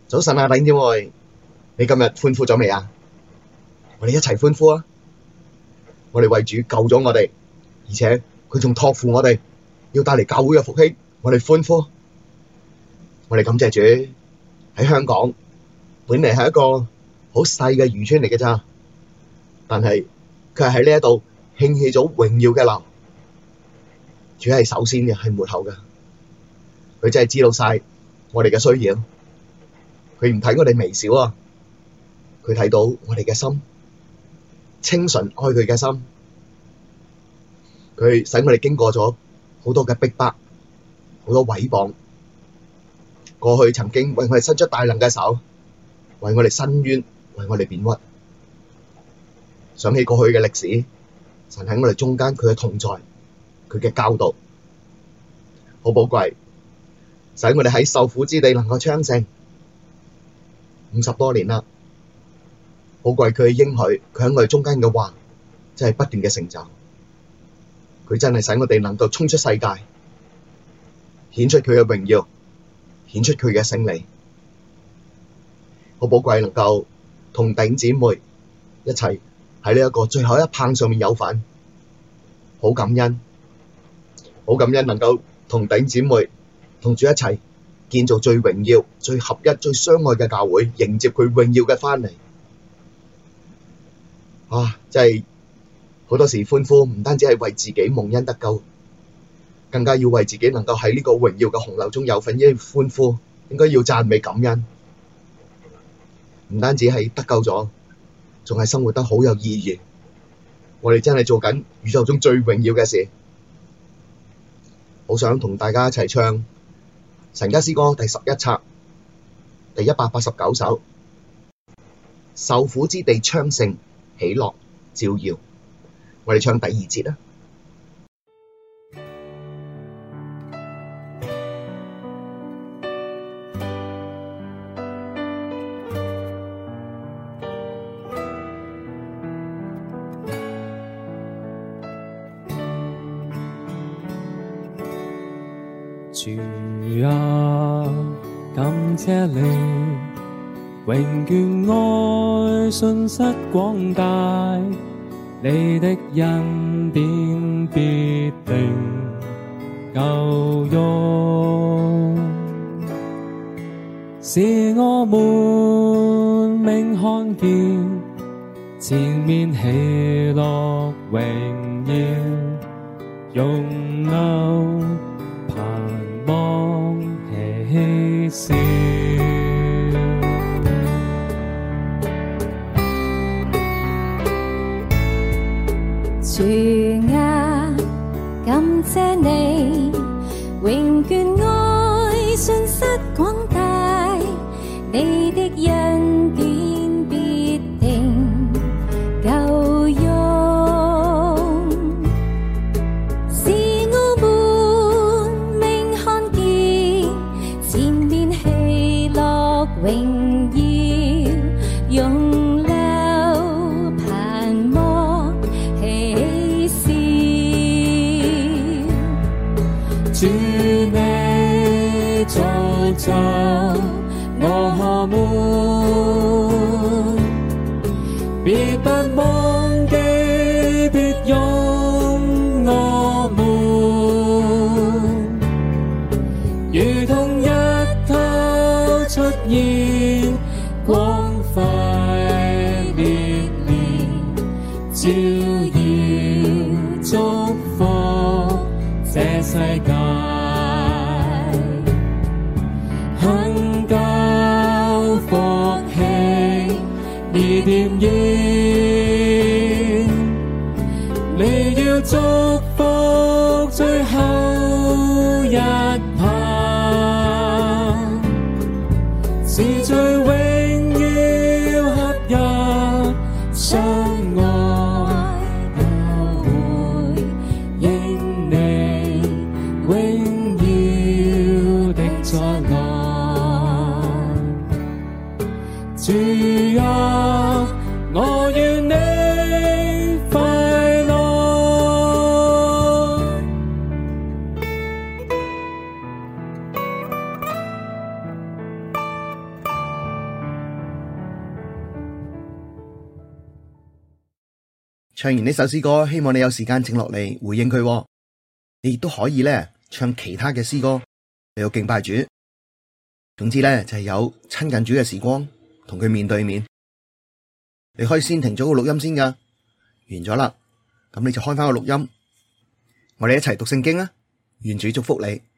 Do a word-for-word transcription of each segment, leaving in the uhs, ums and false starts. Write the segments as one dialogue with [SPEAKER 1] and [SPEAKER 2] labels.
[SPEAKER 1] 早晨啊，弟兄姊妹，你今日歡呼咗未啊？我哋一齊歡呼啊！我哋為主救咗我哋，而且佢仲託付我哋，要帶嚟教會嘅復興，我哋歡呼。我哋感謝主喺香港，本嚟係一個好細嘅漁村嚟嘅咋，但係佢係喺呢一度興起咗榮耀嘅流。主係首先嘅，係末後嘅，佢真係知道晒我哋嘅需要。佢唔睇我哋微小啊，佢睇到我哋嘅心，清純愛佢嘅心。佢使我哋經過咗好多嘅逼迫，好多毀謗。過去曾經為我哋伸出大能嘅手，為我哋伸冤，為我哋貶屈。想起過去嘅歷史，神喺我哋中間，佢嘅同在，佢嘅教導，好寶貴，使我哋喺受苦之地能夠昌盛。五十多年啦，好貴佢嘅應許，佢喺我哋中間嘅話，真係不斷嘅成就。佢真係使我哋能夠衝出世界，顯出佢嘅榮耀，顯出佢嘅勝利。好寶貴能夠同弟兄姊妹一齊喺呢一個最後一棒上面有份，好感恩，好感恩能夠同弟兄姊妹同住一齊。建造最榮耀、最合一、最相愛嘅教會，迎接佢榮耀嘅返嚟。啊，真係好多時歡呼，唔單止係為自己蒙恩得救，更加要為自己能夠喺呢個榮耀嘅洪流中有份，應該歡呼，應該要讚美感恩。唔單止係得救咗，仲係生活得好有意義。我哋真係做緊宇宙中最榮耀嘅事。好想同大家一齊唱神家詩歌第十一冊第一百八十九首，受苦之地昌盛，喜樂照耀。我哋唱第二節啦。
[SPEAKER 2] 主啊，感謝你，永眷愛信實廣大，你的恩典必定夠用，使我們明看見前面喜樂榮耀，湧流望喜笑，
[SPEAKER 3] 主啊，感謝你，永眷愛信實廣大，你的恩典必定夠用，使我們明看見前面喜樂榮耀，湧流盼望喜笑。
[SPEAKER 2] 主你造就我們，必不忘記，必擁我們，如同日頭出現，光輝烈烈，照耀祝福這世界。而點燃，你要祝福最後一棒，是最榮耀合一相愛，教會因你榮耀的再來。主啊，我願你快樂。
[SPEAKER 4] 唱完呢首詩歌，希望你有時間靜落嚟回應佢喎。你亦都可以咧唱其他嘅詩歌嚟到敬拜主。總之咧就係有親近主嘅時光，同佢面對面。你可以先停咗個錄音先噶，完咗啦，咁你就開翻個錄音，我哋一齊讀聖經啊！願主祝福你。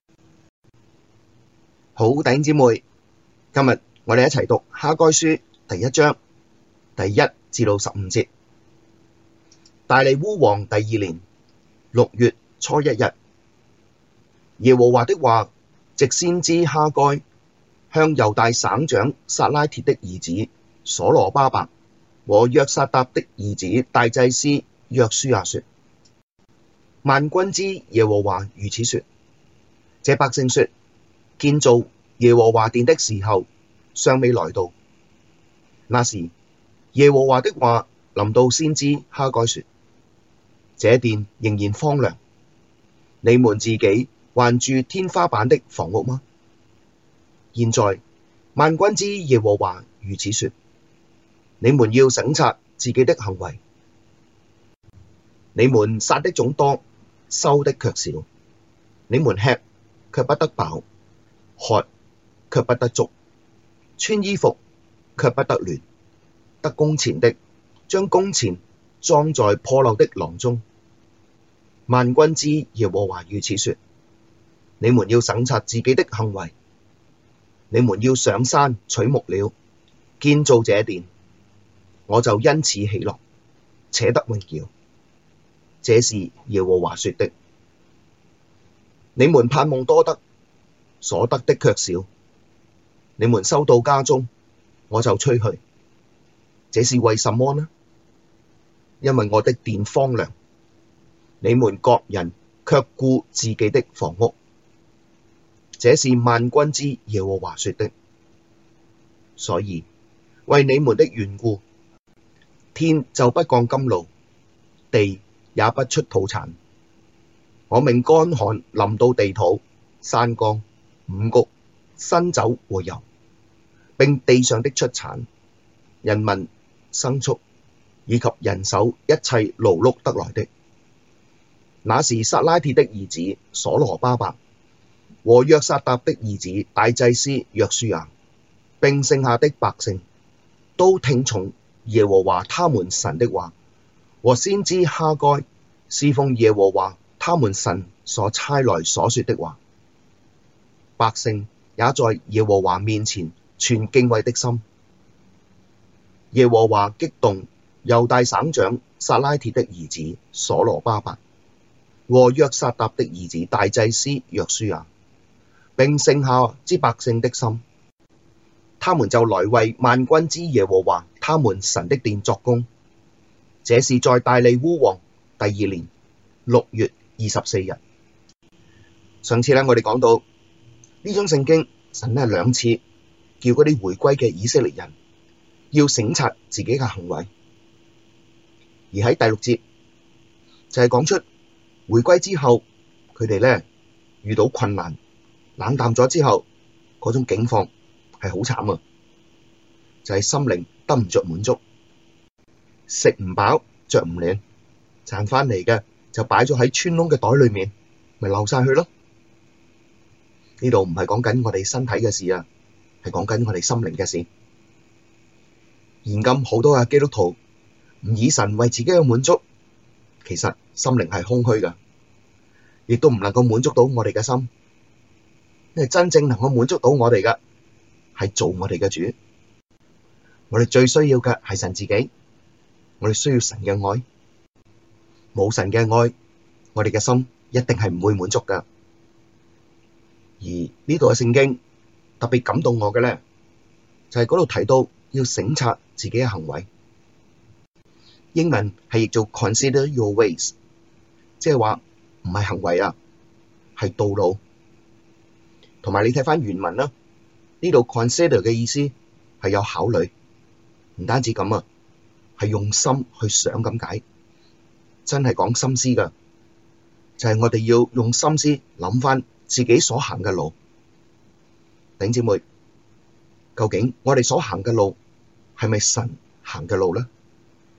[SPEAKER 1] 好，弟兄姊妹，今日我哋一齊讀哈該書第一章第一至到十五節。大利烏王第二年六月初一日，耶和華的話藉先知哈該向猶大省長撒拉鐵的兒子所羅巴伯和約撒答的兒子大祭司約書亞說：萬軍之耶和華如此說，這百姓說，建造耶和華殿的時候尚未來到。那時，耶和華的話臨到先知哈該說：這殿仍然荒涼，你們自己還住天花板的房屋嗎？現在，萬軍之耶和華如此說，你們要省察自己的行為。你們撒的種多，收的卻少；你們吃卻不得飽，喝卻不得足，穿衣服卻不得暖。得工錢的，將工錢裝在破漏的囊中。萬軍之耶和華如此說，你們要省察自己的行為。你們要上山取木料，建造這殿，我就因此喜樂，且得榮耀。這是耶和華說的。你們盼望多得，所得的卻少；你們收到家中，我就吹去。這是為什麼呢？因為我的殿荒涼，你們各人卻顧自己的房屋。這是萬軍之耶和華說的。所以為你們的緣故，天就不降甘露，地也不出土產。我命乾旱臨到地土、山岡、五穀、新酒和油，並地上的出產、人民、牲畜，以及人手一切勞碌得來的。那時撒拉鐵的兒子所羅巴伯和約撒答的兒子大祭司約書亞，並剩下的百姓，都聽從耶和華他們神的話，和先知哈該侍奉耶和華他們神所差來所說的話。百姓也在耶和華面前存敬畏的心。耶和華激動猶大省長撒拉鐵的兒子所羅巴伯和約撒答的兒子大祭司約書亞，並剩下之百姓的心，他們就來為萬軍之耶和華他們神的殿作工。這是在大利烏王第二年六月二十四日。上次咧，我哋講到呢章聖經，神咧兩次叫嗰啲回歸嘅以色列人要省察自己嘅行為，而喺第六節就係講出回歸之後，佢哋咧遇到困難，冷淡咗之後，嗰種境況係好慘啊！就係心靈得唔着滿足，食唔飽，着唔暖，賺翻嚟嘅就擺咗喺穿窿嘅袋裏面，咪漏晒去咯。呢度唔係講緊我哋身體嘅事啊，係講緊我哋心靈嘅事。現今好多嘅基督徒唔以神為自己嘅滿足，其實心靈係空虛噶，亦都唔能夠滿足到我哋嘅心。因為真正能夠滿足到我哋嘅係做我哋嘅主。我哋最需要嘅係神自己，我哋需要神嘅愛。冇神嘅愛，我哋嘅心一定係唔會滿足噶。而呢度嘅聖經特別感動我嘅咧，就係嗰度提到要省察自己嘅行為。英文係譯做 consider your ways， 即係話唔係行為啊，係道路。同埋你睇返原文啦，呢度 consider 嘅意思係有考慮，唔單止咁啊，係用心去想咁解，真係講心思噶，就係我哋要用心思諗返自己所行嘅路。弟兄姊妹，究竟我哋所行嘅路係咪神行嘅路咧？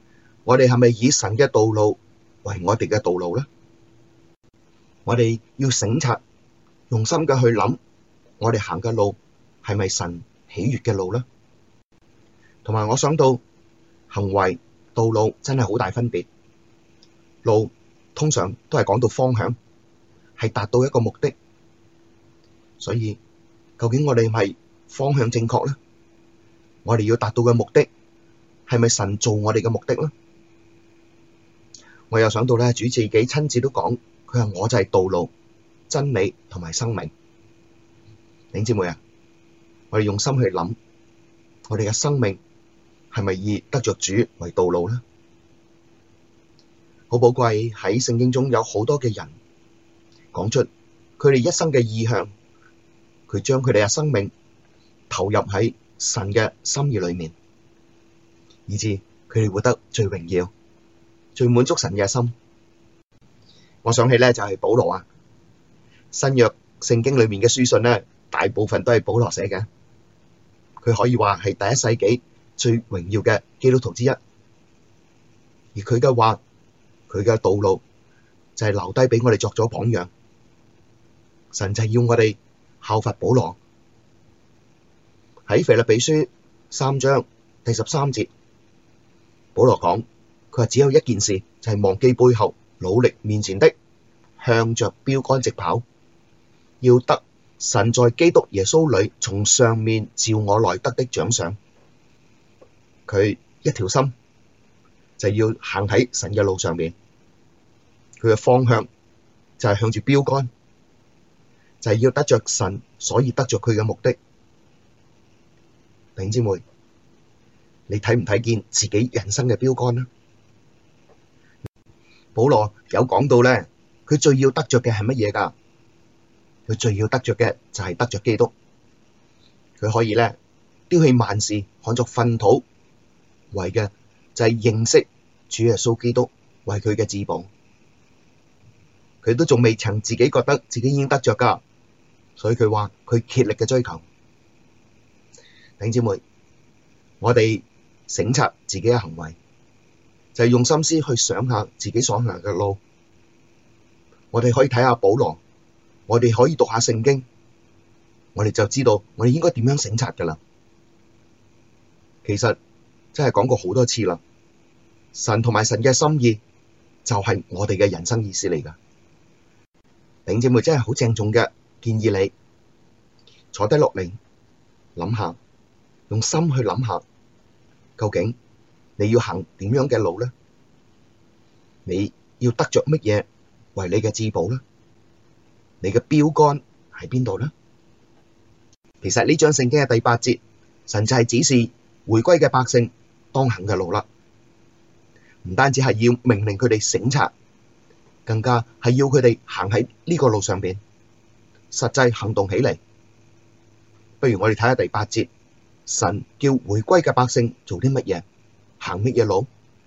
[SPEAKER 1] 我哋係咪以神嘅道路為我哋嘅道路呢？我哋要省察，用心嘅去諗，我哋行嘅路係咪神喜悅嘅路呢？同埋我想到行為道路真係好大分別，路通常都係講到方向，係達到一個目的，所以究竟我哋係咪方向正確呢？我哋要達到嘅目的係咪神做我哋嘅目的呢？我又想到咧，主自己親自都講，佢話我就係道路、真理同埋生命。弟兄姊妹啊，我哋用心去諗，我哋嘅生命係咪以得着主為道路呢？好寶貴，喺聖經中有好多嘅人講出佢哋一生嘅意向，佢將佢哋嘅生命投入喺神嘅心意裏面，以致佢哋活得最榮耀、最滿足神嘅心。我想起咧就係保羅啊，新約聖經裏面嘅書信咧，大部分都係保羅寫嘅，佢可以話係第一世紀最榮耀嘅基督徒之一。而佢嘅話，佢嘅道路就係留低俾我哋作咗榜樣。神就係要我哋效法保羅。喺腓立比書三章第十三節，保羅講，佢話只有一件事，就係忘記背後，努力面前的，向着標竿直跑，要得神在基督耶穌裡從上面召我來得的獎賞。佢一條心就係要行喺神嘅路上面，佢嘅方向就係向住標竿，就係要得着神，所以得着佢嘅目的。弟兄姊妹，你睇唔睇見自己人生嘅標竿呢？保羅有講到咧，佢最要得着嘅係乜嘢噶？佢最要得着嘅就係得着基督。佢可以咧丟棄萬事，看作糞土，為嘅就係認識主耶穌基督為佢嘅至寶。佢都仲未曾自己覺得自己已經得着噶，所以佢話佢竭力嘅追求。弟兄姊妹，我哋省察自己嘅行為，就係用心思去想下自己所行嘅路。我哋可以睇下保羅，我哋可以讀下聖經，我哋就知道我哋應該點樣省察噶啦。其實真係講過好多次啦，神同埋神嘅心意就係我哋嘅人生意思嚟噶。弟兄姊妹，真係好鄭重嘅建議你坐低落嚟諗下，用心去諗下，究竟你要行點樣嘅路呢？你要得着乜嘢為你嘅至寶呢？你嘅標竿喺邊度呢？其實呢章聖經嘅第八節，神就係指示回歸嘅百姓當行嘅路啦。唔單止係要命令佢哋省察，更加係要佢哋行喺呢個路上邊，實際行動起嚟。不如我哋睇下第八節，神叫回歸嘅百姓做啲乜嘢，行乜嘢路？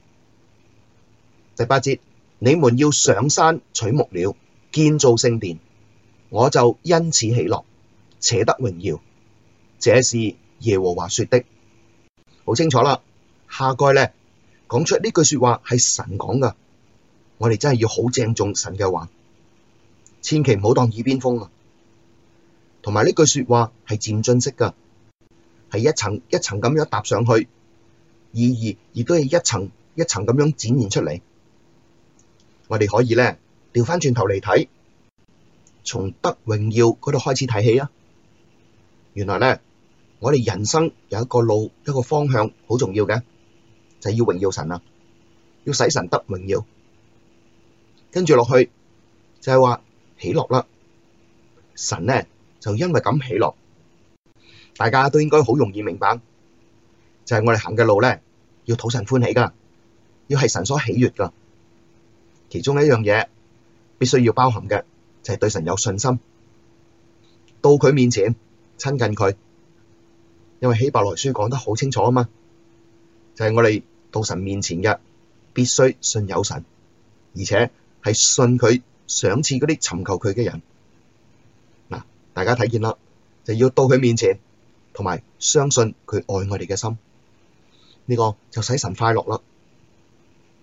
[SPEAKER 1] 第八節，你們要上山取木料，建造聖殿，我就因此喜樂，且得榮耀。這是耶和華說的。好清楚啦，哈該咧講出呢句說話係神講噶，我哋真係要好鄭重神嘅話，千祈唔好當耳邊風啊！同埋呢句說話係漸進式噶，係一層一層咁樣搭上去，意義亦都係一層一層咁樣展現出嚟。我哋可以咧調翻轉頭嚟睇，從得榮耀嗰度開始睇起啊！原來咧，我哋人生有一個路，一個方向好重要嘅，就係要榮耀神啊，要使神得榮耀。跟住落去就係話喜樂啦，神咧就因為咁喜樂，大家都應該好容易明白，就係我哋行嘅路咧，要討神歡喜噶，要係神所喜悅噶。其中一樣嘢必須要包含嘅就係對神有信心，到佢面前親近佢。因為希伯來書講得好清楚啊嘛，就係我哋到神面前嘅必須信有神，而且係信佢賞賜嗰啲尋求佢嘅人。嗱，大家睇見啦，就要到佢面前，同埋相信佢愛我哋嘅心，呢個就使神快樂啦。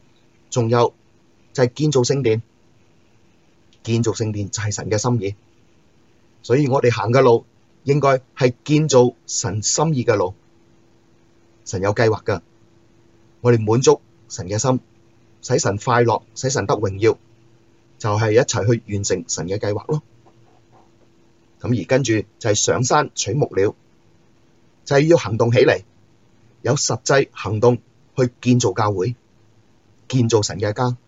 [SPEAKER 1] 仲有就係建造聖殿，建造聖殿就係神嘅心意，所以我哋行嘅路應該係建造神心意嘅路。神有計劃㗎，我哋滿足神嘅心，使神快樂，使神得榮耀，就係一齊去完成神嘅計劃咯。咁而跟住就係上山取木料，就係要行動起嚟，有實際行動去建造教會，建造神嘅家。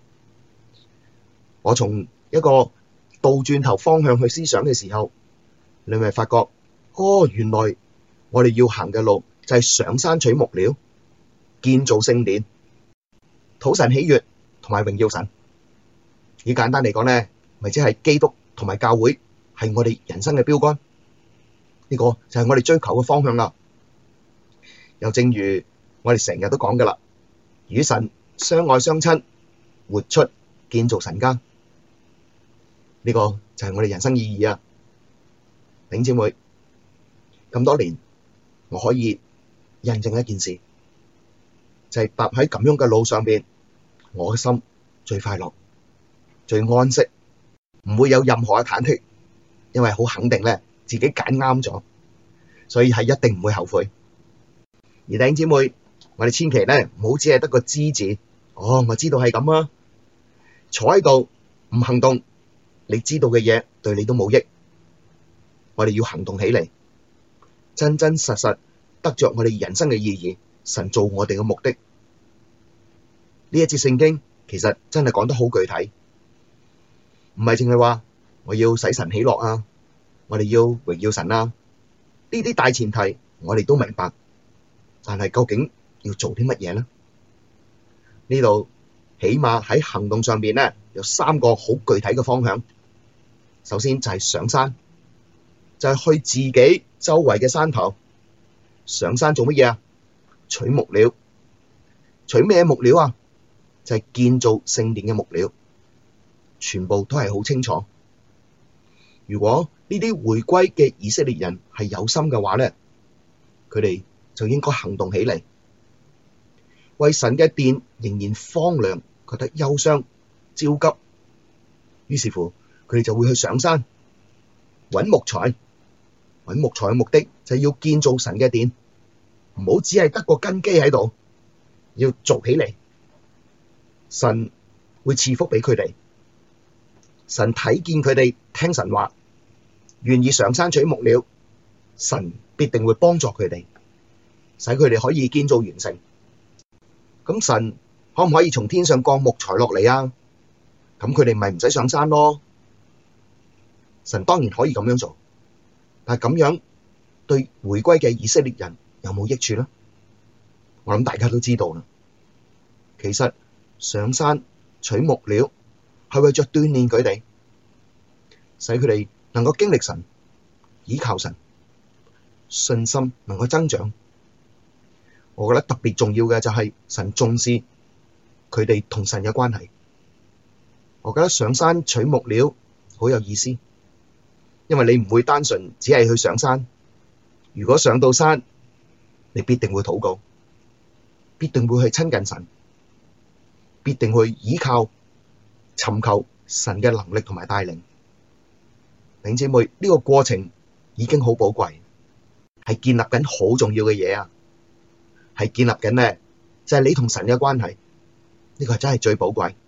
[SPEAKER 1] 我從一個倒轉頭方向去思想嘅時候，你咪發覺，哦，原來我哋要行嘅路就係上山取木料，建造聖殿，討神喜悅同埋榮耀神。以簡單嚟講咧，咪即係基督同埋教會係我哋人生嘅標竿，呢個就係我哋追求嘅方向啦。又正如我哋成日都講噶啦，與神相愛相親，活出建造神家，呢個就係我哋人生意義啊！弟兄姊妹，咁多年我可以印證一件事，就係踏喺咁樣嘅路上邊，我嘅心最快樂、最安息，唔會有任何嘅忐忑，因為好肯定咧自己揀啱咗，所以係一定唔會後悔。而弟兄姊妹，我哋千祈咧唔好只係得個知字，哦，我知道係咁啊，坐喺度唔行動，你知道嘅嘢對你都冇益。我哋要行動起嚟，真真實實得着我哋人生嘅意義，神做我哋嘅目的。呢一節聖經其實真係講得好具體，唔係淨係話我要使神喜樂啊，我哋要榮耀神啊，呢啲大前提我哋都明白，但係究竟要做啲乜嘢呢？呢度起碼喺行動上邊咧有三個好具體嘅方向。首先就係上山，就係去自己周圍嘅山頭上山做乜嘢啊？取木料，取咩木料啊？就係建造聖殿嘅木料，全部都係好清楚。如果呢啲回歸嘅以色列人係有心嘅話咧，佢哋就應該行動起嚟，為神嘅殿仍然荒涼，覺得憂傷焦急，於是乎佢哋就會去上山搵木材。搵木材嘅目的就係要建造神嘅殿，唔好只係得個根基喺度，要做起嚟。神會賜福俾佢哋，神睇見佢哋聽神話，願意上山取木料，神必定會幫助佢哋，使佢哋可以建造完成。咁神可唔可以從天上降木材落嚟啊？咁佢哋咪唔使上山咯。神當然可以咁樣做，但係咁樣對回歸嘅以色列人有冇益處呢？我諗大家都知道啦。其實上山取木料係為着鍛煉佢哋，使佢哋能夠經歷神、倚靠神，信心能夠增長。我覺得特別重要嘅就係神重視佢哋同神嘅關係。我覺得上山取木料好有意思，因為你唔會單純只係去上山。如果上到山，你必定會禱告，必定會去親近神，必定去倚靠、尋求神嘅能力同埋帶領。弟兄姊妹，呢個過程已經好寶貴，係建立緊好重要嘅嘢啊！係建立緊咧，就係你同神嘅關係，呢個係真係最寶貴。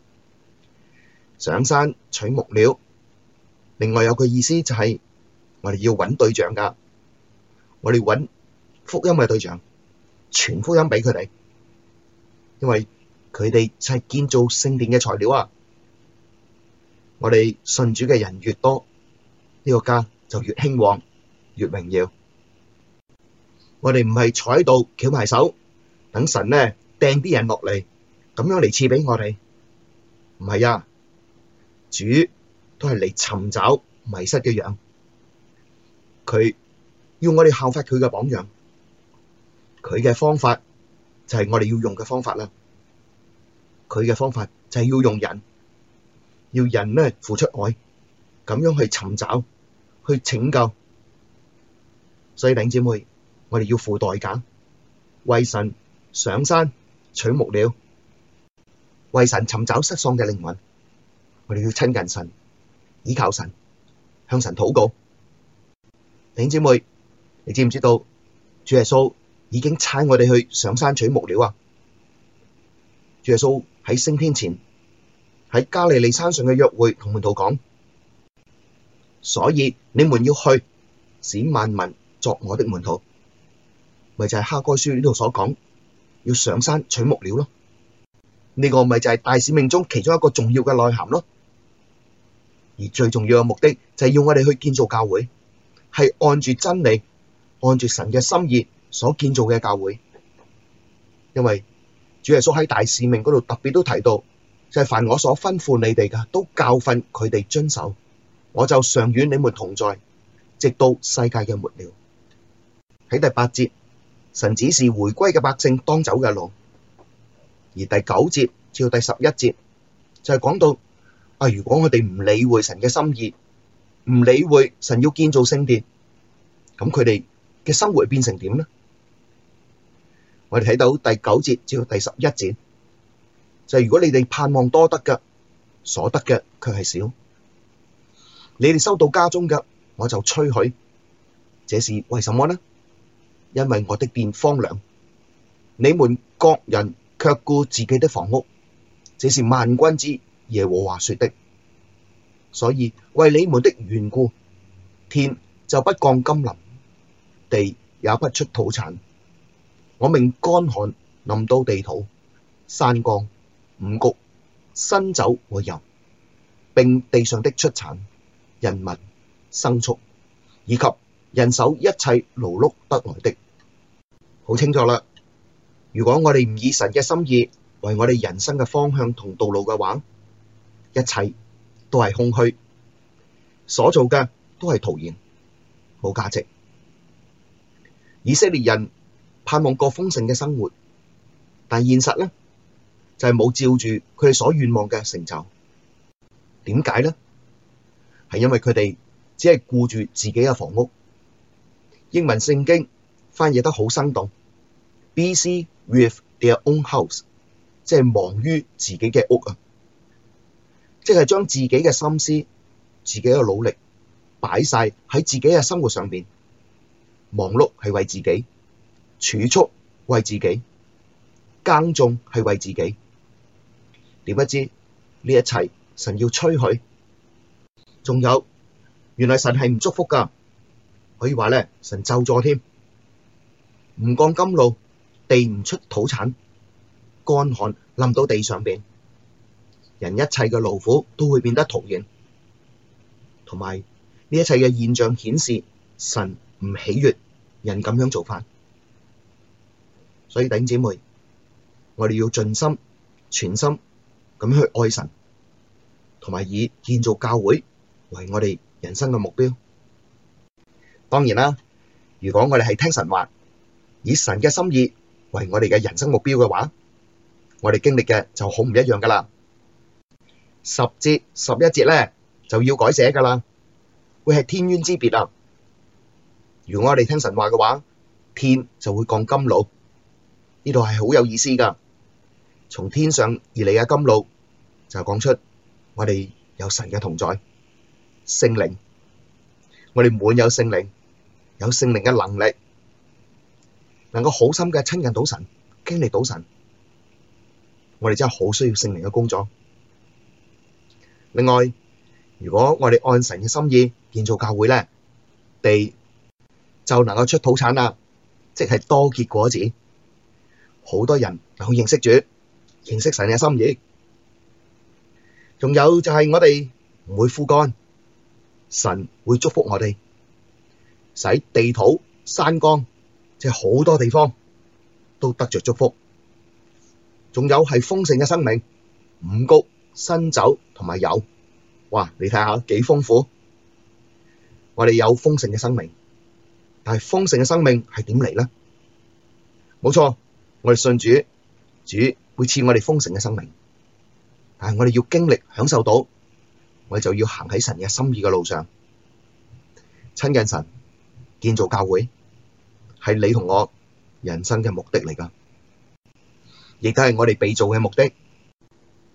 [SPEAKER 1] 上山取木料，另外有個意思就係我哋要揾對象噶，我哋揾福音嘅對象，傳福音俾佢哋，因為佢哋就係建造聖殿嘅材料啊！我哋信主嘅人越多，呢個家就越興旺，越榮耀。我哋唔係坐喺度翹埋手，等神咧掟啲人落嚟，咁樣嚟賜俾我哋。唔係啊，主都係嚟尋找迷失嘅羊，佢要我哋效法佢嘅榜樣，佢嘅方法就係我哋要用嘅方法啦。佢嘅方法就係要用人，要人咧付出愛，咁樣去尋找，去拯救。所以弟兄姊妹，我哋要付代價，為神上山取木料， 為神尋找失喪嘅靈魂。我哋要親近神，倚靠神，向神禱告。弟兄姊妹，你知唔知道主耶穌已經差我哋去上山取木料啊？主耶穌喺升天前喺加利利山上嘅約會同門徒講，所以你們要去，使萬民作我的門徒，咪就係哈該書呢度所講，要上山取木料咯。呢個咪就係大使命中其中一個重要嘅內涵咯。而最重要嘅目的就係要我哋去建造教會，係按住真理，按住神嘅心意所建造嘅教會。因為主耶穌喺大使命嗰度特別都提到，就係凡我所吩咐你哋嘅，都教訓佢哋遵守，我就常與你們同在，直到世界嘅末了。喺第八節，神指示回歸嘅百姓當走嘅路。而第九節至到第十一節就係講到啊，如果我哋唔理會神嘅心意，唔理會神要建造聖殿，咁佢哋嘅生活變成點呢？我哋睇到第九節至到第十一節，就係如果你哋盼望多得嘅，所得嘅卻係少，你哋收到家中嘅，我就吹許，這是為什麼呢？因為我的殿荒涼，你們各人卻顧自己的房屋，這是萬軍之耶和華說的。所以為你們的緣故，天就不降甘霖，地也不出土產。我命乾旱臨到地土、山岡、五穀、新酒和油，並地上的出產、人民、牲畜，以及人手一切勞碌得來的。好清楚啦！如果我哋唔以神嘅心意為我哋人生嘅方向同道路嘅話，一切都係空虛，所做嘅都係徒然，冇價值。以色列人盼望過豐盛嘅生活，但現實呢，就係冇照住佢哋所願望嘅成就。點解呢？係因為佢哋只係顧住自己嘅房屋。英文聖經翻譯得好生動， busy with their own house， 即係忙於自己嘅屋啊！即係將自己嘅心思、自己嘅努力擺晒喺自己嘅生活上邊，忙碌係為自己，儲蓄為自己，耕種係為自己。點不知呢一切神要吹許，仲有原來神係唔祝福噶，可以話咧神咒詛添，唔降甘露，地唔出土產，乾旱臨到地上邊，人一切嘅勞苦都會變得徒然，同埋呢一切嘅現象顯示神唔喜悅人咁樣做法。所以弟兄姊妹，我哋要盡心全心咁去愛神，同埋以建造教會為我哋人生嘅目標。當然啦，如果我哋係聽神話，以神嘅心意為我哋嘅人生目標嘅話，我哋經歷嘅就好唔一樣噶啦。十節十一節咧就要改寫噶啦，會係天淵之別啊！如果我哋聽神話嘅話，天就會降甘露，呢度係好有意思噶。從天上而嚟嘅甘露就講出我哋有神嘅同在，聖靈，我哋滿有聖靈，有聖靈嘅能力，能夠好深嘅親近到神，經歷到神。我哋真係好需要聖靈嘅工作。另外，如果我哋按神嘅心意建造教會咧，地就能夠出土產啦，即係多結果子。好多人能夠認識主，認識神嘅心意。仲有就係我哋唔會枯乾，神會祝福我哋，使地土、山岡，即係好多地方都得着祝福。仲有係豐盛嘅生命，五穀、新酒同埋油，哇！你睇下幾豐富。我哋有豐盛嘅生命，但係豐盛嘅生命係點嚟呢？冇錯，我哋信主，主會賜我哋豐盛嘅生命，但係我哋要經歷享受到，我哋就要行喺神嘅心意嘅路上，親近神，建造教會，係你同我人生嘅目的嚟噶，亦都係我哋被造嘅目的。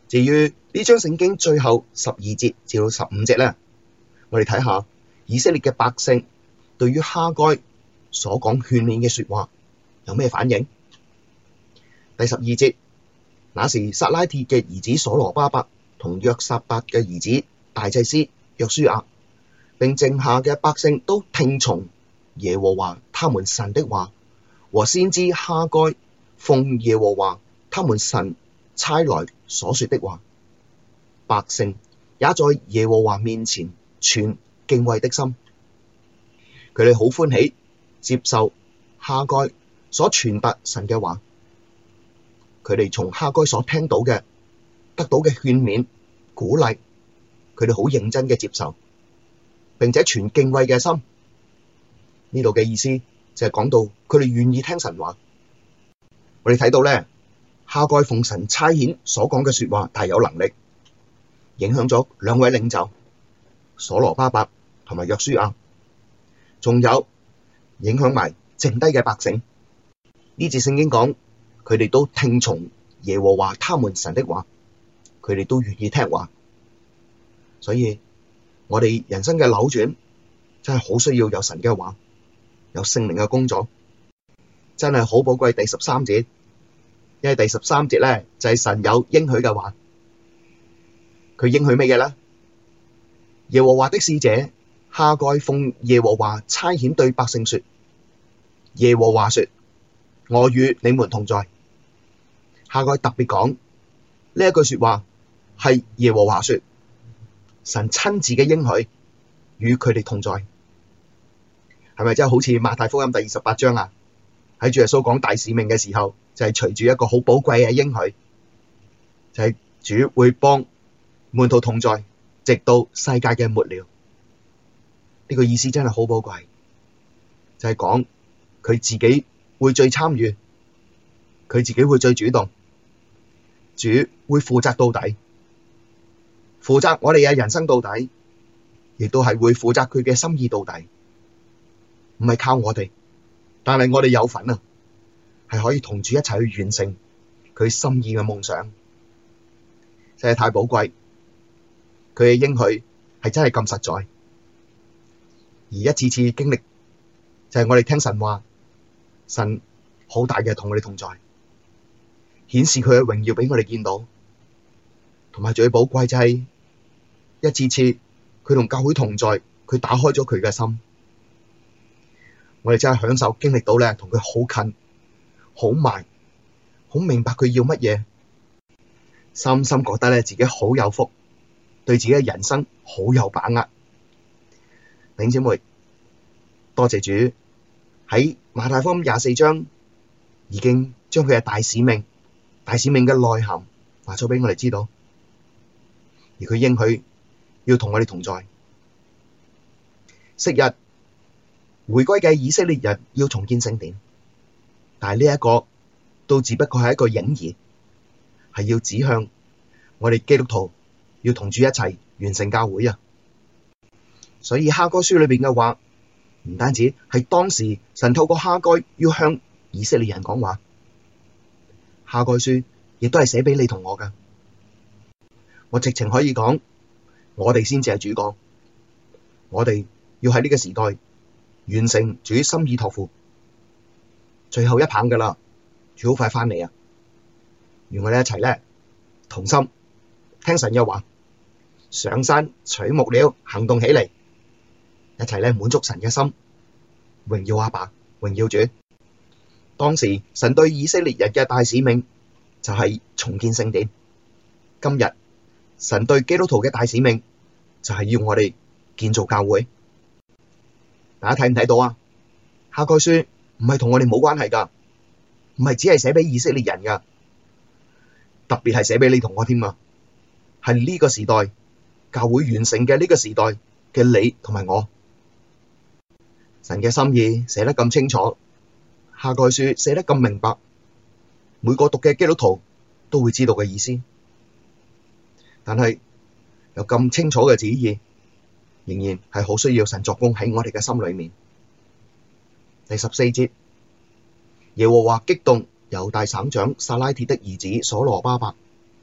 [SPEAKER 1] 至於呢章聖經最後十二節至到十五節咧，我哋睇下以色列嘅百姓對於哈該所講勸勉嘅說話有咩反應。第十二節，那時撒拉鐵嘅兒子所羅巴伯同約撒伯嘅兒子大祭司約書亞，並剩下嘅百姓都聽從耶和華他們神的話，和先知哈該奉耶和華他們神差來所說的話。百姓也在耶和華面前存敬畏的心，佢哋好歡喜接受哈該所傳達神嘅話。佢哋從哈該所聽到嘅得到嘅勸勉鼓勵，佢哋好認真嘅接受，並且存敬畏嘅心。呢度嘅意思就係講到佢哋願意聽神話。我哋睇到咧，哈該奉神差遣所講嘅說話大有能力，影響咗兩位領袖所羅巴伯同埋約書亞，仲有影響埋剩低嘅百姓。呢節聖經講佢哋都聽從耶和華他們神的話，佢哋都願意聽話。所以我哋人生嘅扭轉真係好需要有神嘅話，有聖靈嘅工作，真係好寶貴。第十三節，因為第十三節咧就係神有應許嘅話。佢應許乜嘢咧？耶和華的使者哈該奉耶和華差遣對百姓說，耶和華說，我與你們同在。哈該特別講呢一句說話係耶和華說，神親自嘅應許與佢哋同在。係咪真係好似馬太福音第二十八章啊？喺主耶穌講大使命嘅時候，就係隨住一個好寶貴嘅應許，就係主會幫門徒同在，直到世界嘅末了。呢個意思真係好寶貴，就係講佢自己會最參與，佢自己會最主動，主會負責到底，負責我哋嘅人生到底，亦都係會負責佢嘅心意到底。唔係靠我哋，但係我哋有份啊，係可以同主一齊去完成佢心意嘅夢想，真係太寶貴。佢嘅應許係真係咁實在，而一次次經歷就係我哋聽神話，神好大嘅同我哋同在，顯示佢嘅榮耀畀我哋見到，同埋最寶貴就係一次次佢同教會同在，佢打開咗佢嘅心。我哋真係享受經歷到咧，同佢好近、好埋、好明白佢要乜嘢，深深覺得咧自己好有福，對自己嘅人生好有把握。弟兄姊妹，多謝主喺馬太福音廿四章已經將佢嘅大使命、大使命嘅內涵話咗畀我哋知道，而佢應許要同我哋同在。昔日回歸嘅以色列人要重建聖殿，但係呢一個都只不過係一個影兒，係要指向我哋基督徒要同主一齊完成教會啊！所以哈該書裏邊嘅話，唔單止係當時神透過哈該要向以色列人講話，哈該書亦都係寫畀你同我噶。我直情可以講，我哋先至係主角，我哋要喺呢個時代完成主心意託付，最後一棒噶啦，主好快翻嚟啊！願我哋一齊咧同心聽神嘅話，上山取木料，行動起嚟，一齊咧滿足神嘅心，榮耀阿爸，榮耀主。當時神對以色列人嘅大使命就係重建聖殿，今日神對基督徒嘅大使命就係要我哋建造教會。大家睇唔睇到啊？哈該書唔係同我哋冇關係噶，唔係只係寫畀以色列人噶，特別係寫畀你同我添啊！係呢個時代教會完成嘅呢個時代嘅你同埋我，神嘅心意寫得咁清楚，哈該書寫得咁明白，每個讀嘅基督徒都會知道嘅意思。但係有咁清楚嘅旨意，仍然係好需要神作工喺我哋嘅心裏面。第十四節，耶和華激動猶大省長撒拉鐵的兒子所羅巴伯，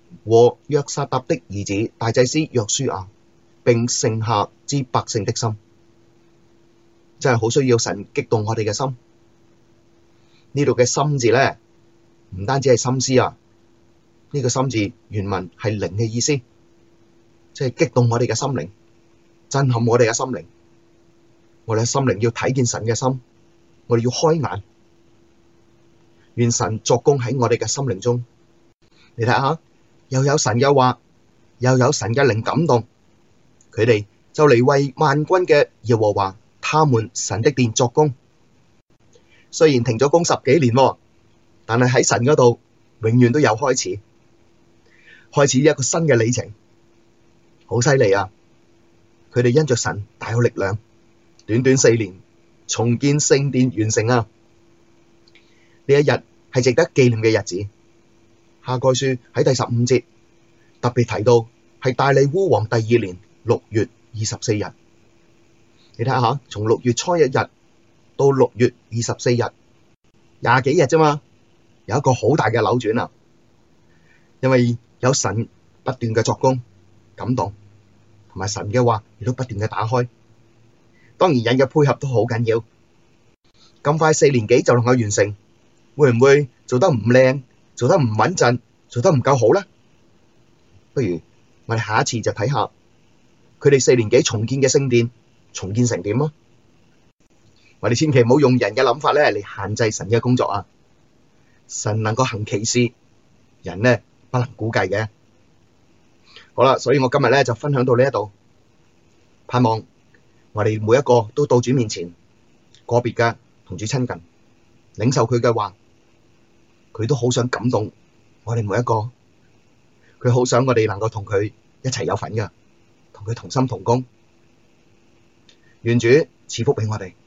[SPEAKER 1] 和約撒答的兒子大祭司約書亞，並剩下之百姓的心。真係好需要神激動我哋嘅心。呢度嘅心字咧，唔單止係心思啊，呢個心字原文係靈嘅意思，即係激動我哋嘅心靈，震撼我哋嘅心靈。我哋嘅心靈要睇見神嘅心，我哋要開眼，願神作工喺我哋嘅心靈中。你睇下，又有神嘅話，又有神嘅靈感動，佢哋就嚟為萬軍嘅耶和華，他們神的殿作工。雖然停咗工十幾年，但係喺神嗰度永遠都有開始，開始一個新嘅里程，好犀利啊！佢哋因着神大有力量，短短四年重建聖殿完成啊！呢一日係值得紀念嘅日子。哈該書喺第十五節特別提到係大利烏王第二年六月二十四日。你睇下，從六月初一日到六月二十四日，廿幾日啫嘛，有一個好大嘅扭轉啊！因為有神不斷嘅作工感動，同埋神嘅話亦都不斷嘅打開。當然人嘅配合都好緊要。咁快四年幾就能夠完成，會唔會做得唔靚，做得唔穩陣，做得唔夠好咧？不如我哋下一次就睇下佢哋四年幾重建嘅聖殿重建成點啊！我哋千祈唔好用人嘅諗法咧嚟限制神嘅工作啊！神能夠行奇事，人咧不能估計嘅。好啦，所以我今日咧就分享到呢一度，盼望我哋每一個都到主面前，個別嘅同主親近，領受佢嘅話，佢都好想感動我哋每一個，佢好想我哋能夠同佢一齊有份㗎，同佢同心同工。願主賜福畀我哋。